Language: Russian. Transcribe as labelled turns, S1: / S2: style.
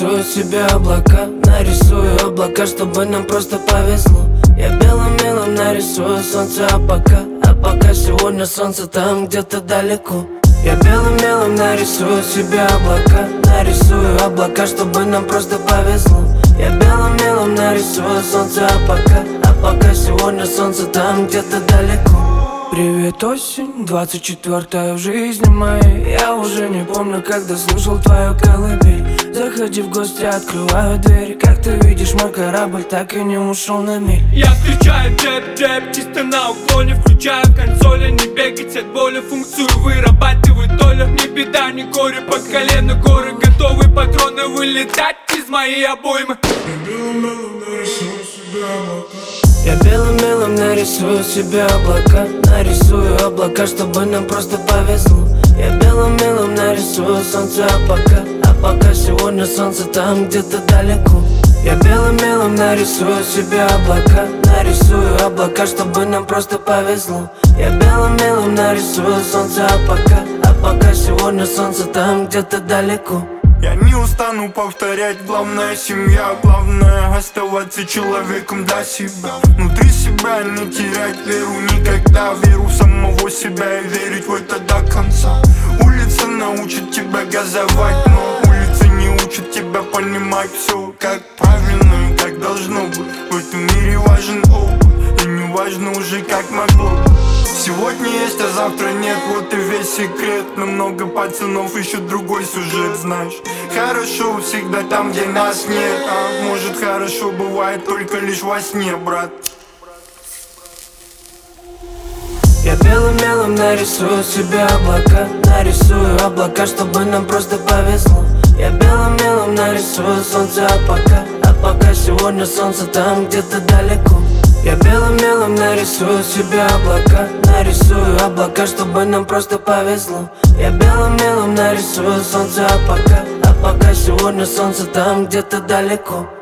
S1: нарисую себе облака, нарисую облака, чтобы нам просто повезло. Я белым мелом нарисую солнце, а пока сегодня солнце там где-то далеко. Я белым мелом нарисую себе облака, нарисую облака, чтобы нам просто повезло. Я белым мелом нарисую солнце, а пока сегодня солнце там где-то далеко. Привет, осень, 24-я в жизни моей. Я уже не помню, когда слушал твою колыбель. Заходи в гости, открываю дверь. Как ты видишь, мой корабль так и не ушел на мель.
S2: Я встречаю джеб-джеб, чисто на уклоне. Включаю консоли, не бегать от боли. Функцию вырабатываю долю. Не беда, не горе, под колено горы. Готовые патроны вылетать из моей обоймы.
S1: Я белым мелом нарисую себе облака, нарисую облака, чтобы нам просто повезло. Я белым мелом нарисую солнце, а пока сегодня солнце там где-то далеко. Я белым мелом нарисую себе облака, нарисую облака, чтобы нам просто повезло. Я белым мелом нарисую солнце, а пока сегодня солнце там где-то далеко.
S3: Я не устану повторять, главное семья, главное оставаться человеком для себя. Внутри себя не терять веру никогда, веру в самого себя и верить в это до конца. Улица научит тебя газовать, но улица не учит тебя понимать все как правильно и как должно быть. В этом мире важен опыт, и не важно уже как могло быть. Сегодня есть, а завтра нет, вот и весь секрет. Но много пацанов ищут другой сюжет, знаешь. Хорошо всегда там, где нас нет, а может хорошо бывает только лишь во сне, брат.
S1: Я белым мелом нарисую себе облака, нарисую облака, чтобы нам просто повезло. Я белым мелом нарисую солнце, а пока сегодня солнце там где-то далеко. Я белым мелом нарисую себе облака, нарисую облака, чтобы нам просто повезло. Я белым мелом нарисую солнце, а пока сегодня солнце там где-то далеко.